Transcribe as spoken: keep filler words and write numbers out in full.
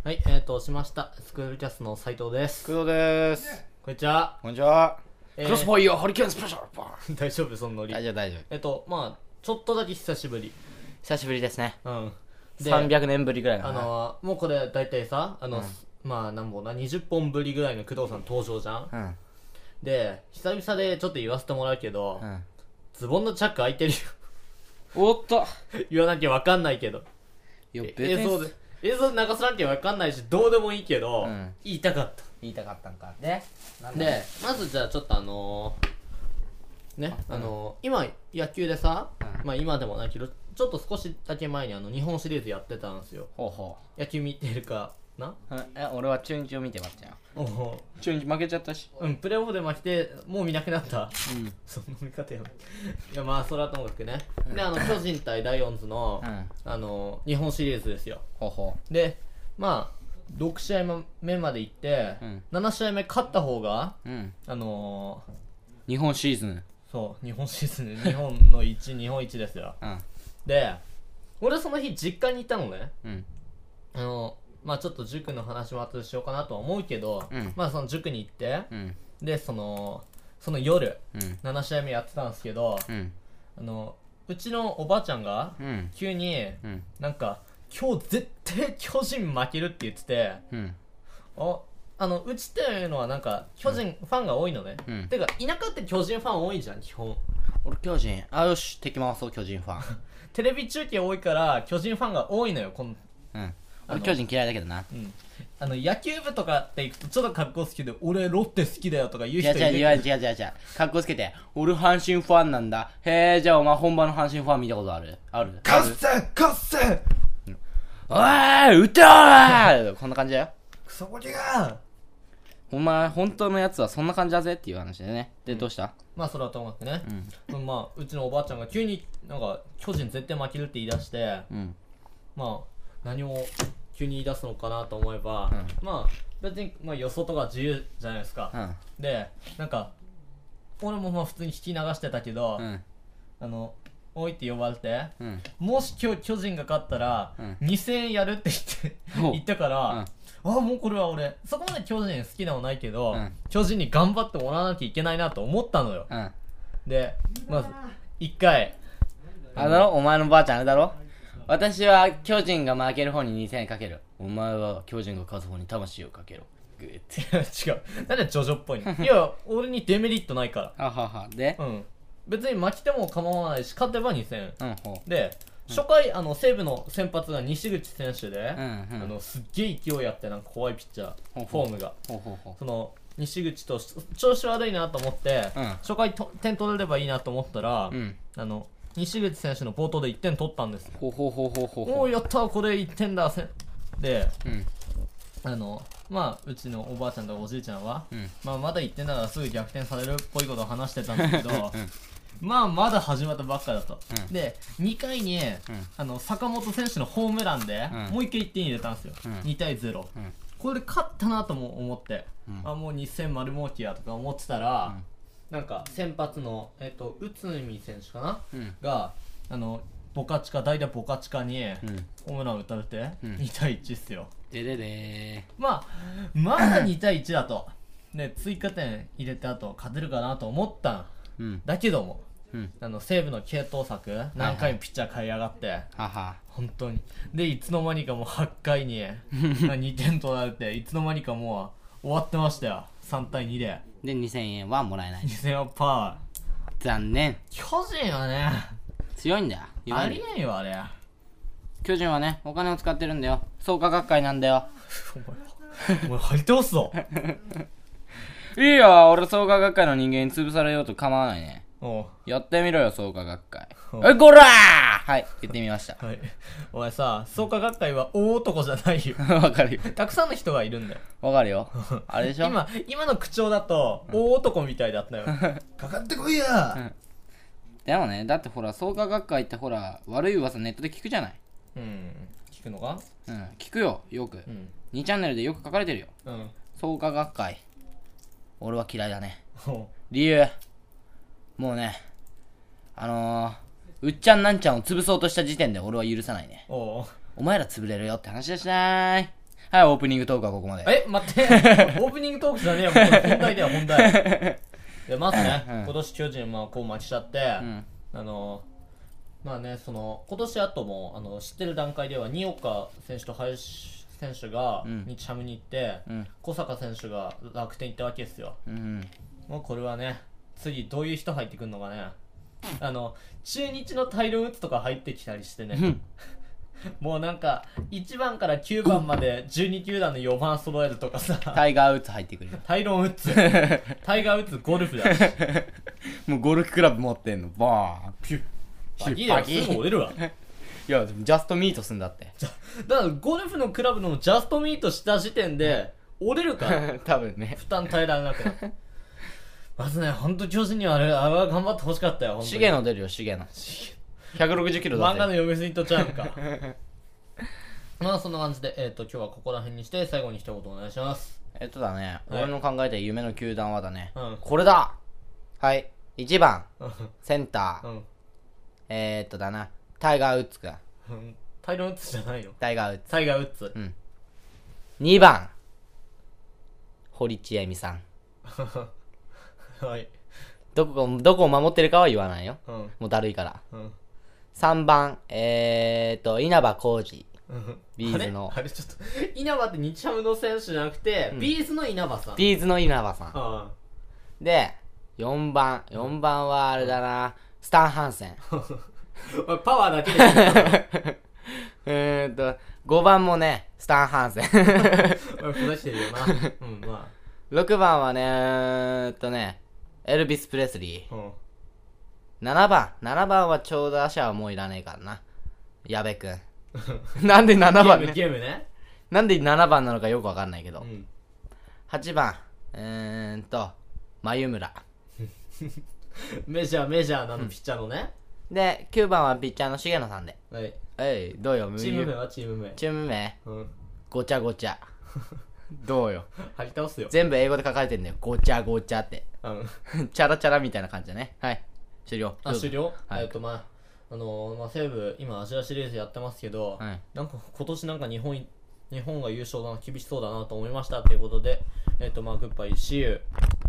はい、えーと、しました。スクールキャストの斉藤です。 工藤です。 こんにちは。 こんにちは。 えークロスファイヤーハリケーンスペシャルバーン。 大丈夫、そのノリ。 大丈夫大丈夫。 えっと、まあちょっとだけ久しぶり。 久しぶりですね。 うん。でさんびゃくねんぶりぐらいかあな。 のー、もうこれ大体さ、あの、 うんまあなんぼな、にじゅっぽんぶりぐらいの工藤さん登場じゃん。 うん。 で、久々でちょっと言わせてもらうけど、 うん。 ズボンのチャック開いてるよ。 おっと。 言わなきゃわかんないけど。 いや、 え別に映像で、映像で流さなきゃわかんないし、どうでもいいけど、 うん言いたかった。 言いたかったんか。で、なんだで、まずじゃあちょっとあのー、ね、あのー、今野球でさ、 うんまあ今でもないけど、ちょっと少しだけ前にあの日本シリーズやってたんですよ。 ほうほ野球見てるかな。 う。え、俺は中日を見てましたよ。 おお、 中日負けちゃったし。 うん、プレーオフで負けてもう見なくなった。 うん。 その見方やばい。いやまあそれはともかくね。で、あの巨人対ライオンズの、 うんあの日本シリーズですよ。 ほうほで、まあろく試合目まで行って、 うんなな試合目勝った方が、 う。うん。 あのー、 日本シーズン。 そう日本シーズン日本のいち日本一ですよ。 うん。 で、俺その日実家にいたのね。 うん。 あのまあちょっと塾の話も後でしようかなとは思うけど、 うんまあその塾に行って、 うん。 でそのその夜うん。 なな試合目やってたんですけど、 うん。 あのうちのおばあちゃんがうん。 急にうん。 なんか今日絶対巨人負けるって言ってて、 うん。 ああのうちっていうのはなんか巨人ファンが多いのね、 うんてか田舎って巨人ファン多いじゃん基本。 俺巨人。あ、よし。敵回そう巨人ファン。 テレビ中継多いから巨人ファンが多いのよこの、 うん。 あの俺巨人嫌いだけどな。 うんあの野球部とかって行くとちょっと格好好きで俺ロッテ好きだよとか言ういや人いるけど違う違う違う違う違う。かっこつけて。俺阪神ファンなんだ。へえ、じゃあお前本場の阪神ファン見たことあるあるカッセカッセおーい撃てーこんな感じだよ。 クソゴキがお前本当のやつはそんな感じだぜっていう話でね。で、どうした？ まあそれはともかくね、 うん。 うんまあうちのおばあちゃんが急になんか巨人絶対負けるって言い出してうん。 まあ何を急に言い出すのかなと思えば、 うんまあ別に、まあ、予想とか自由じゃないですか、 うん。 でなんか俺もまあ普通に聞き流してたけど、 うん。 あのおいって呼ばれて、 うん。 もし今日巨人が勝ったら、 うんにせんえんやるって言ってお言ったから、 うんあもうこれは俺そこまで巨人好きでもないけど、 うん巨人に頑張ってもらわなきゃいけないなと思ったのよ。 うん。 でまずいっかいあれだろお前のばあちゃんあれだろ私は巨人が負ける方ににせんえんかける。お前は巨人が勝つ方に魂をかけろ。グーって。 違うなんでジョジョっぽいのいや俺にデメリットないかあはは。でら、うん別に負けても構わないし勝てばにせんえんうん、ほう。 で初回あの西武の先発が西口選手で、 うんうんあのすっげえ勢いあってなんか怖いピッチャーほうほうフォームがほうほうほその西口と調子悪いなと思って、 うん初回と点取れればいいなと思ったら、 う。うん。 あの西口選手の冒頭でいってん取ったんですよ。 ほうほうほうほうほうおほおやったーこれいってんだせでう。うん。 あのまあうちのおばあちゃんとおじいちゃんは、 うん。 まあ、まだいってんだからすぐ逆転されるっぽいことを話してたんだけど、まあまだ始まったばっかだと、 うんでにかいに、 んあの坂本選手のホームランで、 うんもういっかいいってん入れたんですよ、 うんにたいゼロ、 うんこれで勝ったなとも思って、 うんあもうにせん丸儲けやとか思ってたら、なんか先発の、えっと、内海選手かな、 うん。 があのボカチカ代打ボカチカに、 うん。 ホームラン打たれて、 うんにたいいちっすよ。 でででまあまだにたいいちだとで追加点入れてあと勝てるかなと思ったんー。うん。 だけどもうん。 あの西武の継投策何回もピッチャー買いやがって、 はは。 本当にでいつの間にかもうはちかいににてん取られていつの間にかもう終わってましたよさんたいにでで、にせんえんはもらえないに。せんはパ残念。 ー巨人はね強いんだよ。 ありえんよあれ巨人はね、お金を使ってるんだよ。創価学会なんだよ。 お前お前入ってますぞいいよ、俺創価学会の人間に潰されようと構わないね。 おうやってみろよ、創価学会。 おえ、こらーはい、言ってみました。 はいお前さ創価学会は大男じゃないよわかるよ。 たくさんの人がいるんだよわかるよ。あれでしょ今今の口調だと大男みたいだったよかかってこいやでもね、だってほら、創価学会ってほら、悪い噂ネットで聞くじゃない。 うん聞くのかうん、聞くよ、よく。 うんにチャンネルでよく書かれてるよ。 うん創価学会。俺は嫌いだね。 おう理由。もうね、あのー、うっちゃんなんちゃんを潰そうとした時点で俺は許さないね。 おうお前ら潰れるよって話でしない。 はい、オープニングトークはここまで。 え、待って。オープニングトークじゃねえよ。もう本題だよ、本題。で、まずね、 うん今年巨人、まあ、こう待ちちゃって、 うんあの、まあね、その、今年あとも、あの、知ってる段階では、新岡選手と林選手がうん日ハムに行って、 うん小坂選手が楽天行ったわけですよ。 うんもうこれはね、次どういう人入ってくるのかね。あの、中日のタイロン・ウッズとか入ってきたりしてね。もうなんか、いちばんからきゅうばんまでじゅうに球団のよばん揃えるとかさ。 タイガー・ウッズ入ってくるよ。 タイロン・ウッズ。タイガー・ウッズゴルフだし。 もうゴルフクラブ持ってんの。バーン。ピュッ。 バキだよ、すぐ折れるわ。 いや、でもジャストミートすんだって。 だからゴルフのクラブのジャストミートした時点で折れるから多分ね。 負担耐えられなくなる。まずね、ほんと巨人にはあれ、あれは頑張ってほしかったよ。 シゲの出るよ、シゲの。ひゃくろくじゅっキロだぜ。 漫画の嫁すぎとちゃうか。まあそんな感じで、えっ、ー、と今日はここら辺にして最後に一言お願いします。 えっとだね、 はい、 俺の考えた夢の球団はだね、 うん、 これだ。はい、いちばんセンター、 うん、 えー、っとだな、タイガー・ウッズか。 タイロン・ウッズじゃないの。 タイガー・ウッズ。 タイガー・ウッズ。 うん。にばん堀ちえみさん。 はい。 どこどこを守ってるかは言わないよ。 うん、 もうだるいから。 うん、 さんばんえー、っと稲葉浩二。ビーズのあれ、あれちょっと稲葉って日ハムの選手じゃなくて、うん、ビーズの稲葉さん。 ビーズの稲葉さん。 ああでよんばんよんばんはあれだな、スタン・ハンセン。 パワーだけでえーっとごばんもねスタン・ハンセン。 ふざしてるよな。うん、まあろくばんはねえーっとねエルビス・プレスリー、うん、ななばんななばんは長打者はもういらねえからな、矢部くん。なんでななばんね、 ゲームね、 なんでななばんなのかよくわかんないけど、うん、はちばんえーっと眉村。 メジャーメジャーなのピッチャーのね、 うん、できゅうばんはピッチャーの重野さんで、 はい、 えいどうよ。 チーム名はチーム名チーム名、うん、ごちゃごちゃ。どうよ。 張り倒すよ。 全部英語で書かれてんだよ、ごちゃごちゃって、うん、チャラチャラみたいな感じだね。はい、終了。 あ、終了、 はい、 えっとまああのー、まあ西武今アジアシリーズやってますけど、はい、なんか今年なんか日本日本が優勝が厳しそうだなと思いましたということで、えっとまあグッバイシーユー。